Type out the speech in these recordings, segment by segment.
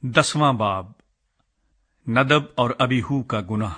10वां बाब नदब और अबीहू का गुनाह।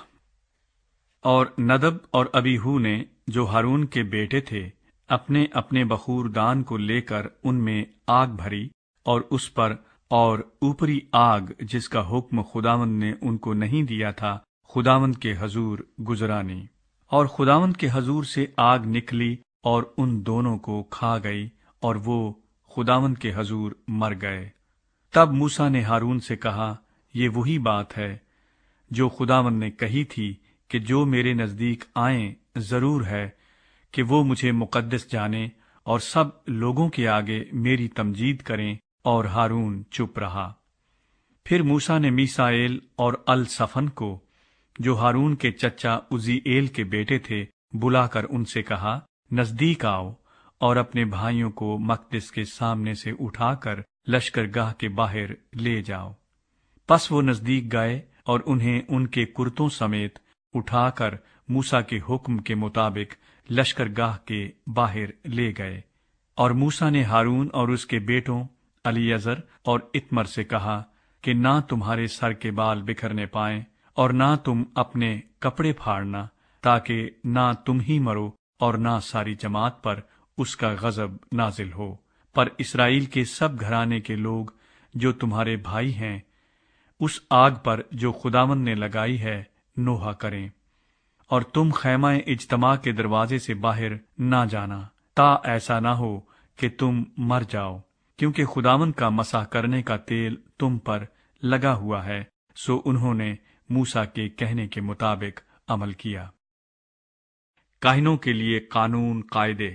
और नदब और अबीहू ने, जो हारून के बेटे थे, अपने अपने बखूर दान को लेकर उनमें आग भरी और उस पर और ऊपरी आग जिसका हुक्म खुदावंद ने उनको नहीं दिया था, खुदावंद के हजूर गुजरानी। और खुदावंद के हजूर से आग निकली और उन दोनों को खा गई, और वो खुदावंद के हजूर मर गए। तब मूसा ने हारून से कहा, ये वही बात है जो खुदावंद ने कही थी कि जो मेरे नजदीक आए जरूर है कि वो मुझे मुकद्दस जाने और सब लोगों के आगे मेरी तमजीद करें। और हारून चुप रहा। फिर मूसा ने मीसाएल और अल सफन को, जो हारून के चचा उजीएल के बेटे थे, बुलाकर उनसे कहा, नजदीक आओ और अपने भाइयों को मकदस के सामने से उठाकर लश्करगाह के बाहर ले जाओ। पस वो नजदीक गए और उन्हें उनके कुर्तों समेत उठाकर मूसा के हुक्म के मुताबिक लश्करगाह के बाहर ले गए। और मूसा ने हारून और उसके बेटों अलीअजर और इत्मर से कहा कि ना तुम्हारे सर के बाल बिखरने पाएं और ना तुम अपने कपड़े फाड़ना, ताकि ना तुम ही मरो और ना सारी जमात पर उसका गजब नाजिल हो। पर इस्राएल के सब घराने के लोग जो तुम्हारे भाई हैं, उस आग पर जो खुदावंद ने लगाई है नोहा करें। और तुम खैमा इज्तमा के दरवाजे से बाहर ना जाना, ता ऐसा ना हो कि तुम मर जाओ, क्योंकि खुदावंद का मसाह करने का तेल तुम पर लगा हुआ है। सो उन्होंने मूसा के कहने के मुताबिक अमल किया। काहिनों के लिए कानून कायदे।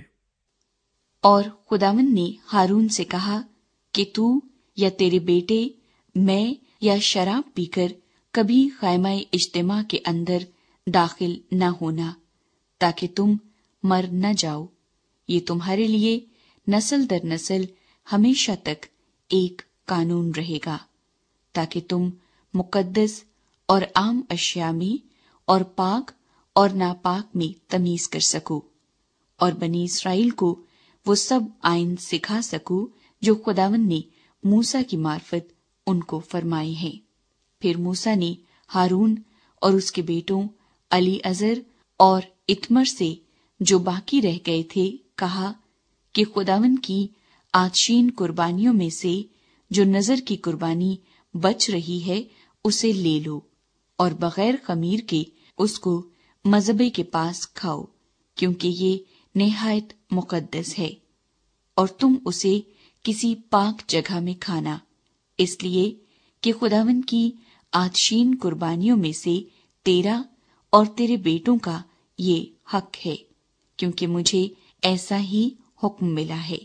और खुदावंद ने हारून से कहा कि तू या तेरे बेटे, मैं या शराब पीकर कभी खैमा इज्तिमा के अंदर दाखिल न होना, ताकि तुम मर न जाओ। ये तुम्हारे लिए नस्ल दर नस्ल हमेशा तक एक कानून रहेगा, ताकि तुम मुकद्दस और आम अशिया में और पाक और नापाक में तमीज कर सको, और बनी इस्राएल को वो सब आइन सिखा सको जो खुदावंद ने मूसा की मार्फत उनको फरमाए हैं। फिर मूसा ने हारून और उसके बेटों अलीअजर और इत्मर से, जो बाकी रह गए थे, कहा कि खुदावंद की आतशीन कुर्बानियों में से जो नजर की कुर्बानी बच रही है उसे ले लो, और बगैर खमीर के उसको मज़बे के पास खाओ, क्योंकि ये निहायत मुकद्दस है। और तुम उसे किसी पाक जगह में खाना, इसलिए कि खुदावंद की आतशीन कुर्बानियों में से तेरा और तेरे बेटों का ये हक है, क्योंकि मुझे ऐसा ही हुक्म मिला है।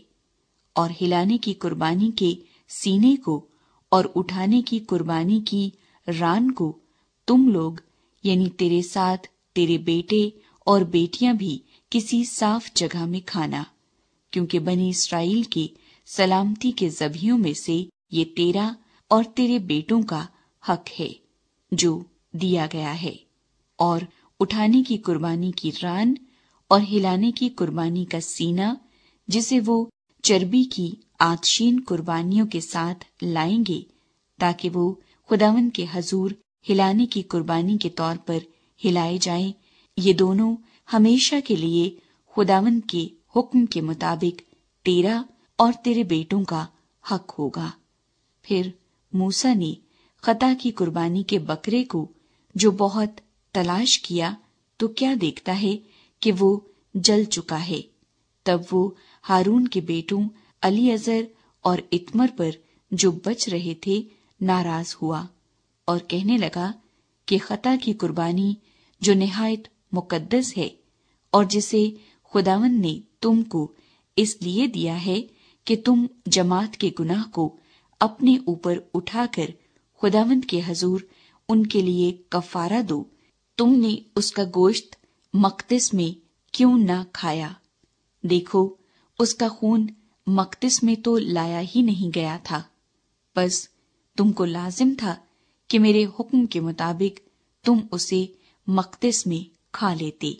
और हिलाने की कुर्बानी के सीने को और उठाने की कुर्बानी की रान को तुम लोग, यानी तेरे साथ तेरे बेटे और बेटियां भी किसी साफ जगह में खाना, क्योंकि बनी इस्राएल की सलामती के ज़बीहों में से ये तेरा और तेरे बेटों का हक है जो दिया गया है। और उठाने की कुर्बानी की रान और हिलाने की कुर्बानी का सीना, जिसे वो चर्बी की आतशीन कुर्बानियों के साथ लाएंगे, ताकि वो खुदावंद के हजूर हिलाने की कुर्बानी के तौर पर हिलाए जाएं, ये दोनों हमेशा के लिए खुदावंद के हुक्म के मुताबिक तेरा और तेरे बेटों का हक होगा। फिर मूसा ने खता की कुर्बानी के बकरे को, जो बहुत तलाश किया, तो क्या देखता है कि वो जल चुका है। तब वो हारून के बेटों अलीअजर और इत्मर पर, जो बच रहे थे, नाराज हुआ और कहने लगा कि खता की कुर्बानी जो निहायत मुकद्दस है और जिसे खुदावंद ने तुमको इसलिए दिया है कि तुम जमात के गुनाह को अपने ऊपर उठाकर खुदावंद के हजूर उनके लिए कफारा दो, तुमने उसका गोश्त मकदस में क्यों न खाया? देखो, उसका खून मकदस में तो लाया ही नहीं गया था, बस तुमको लाजिम था कि मेरे हुक्म के मुताबिक तुम उसे मकदस में खा लेते।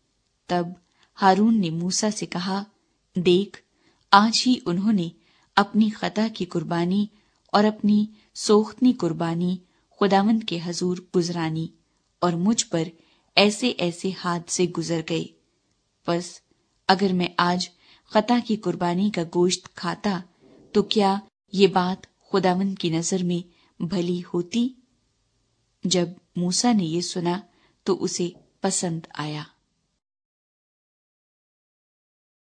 तब हारून ने मूसा से कहा, देख, आज ही उन्होंने अपनी खता की कुर्बानी और अपनी سوختنی قربانی خداوند کے حضور گزرانی، اور مجھ پر ایسے ایسے حادثے گزر گئے۔ بس اگر میں آج قطع کی قربانی کا گوشت کھاتا تو کیا یہ بات خداوند کی نظر میں بھلی ہوتی؟ جب موسیٰ نے یہ سنا تو اسے پسند آیا۔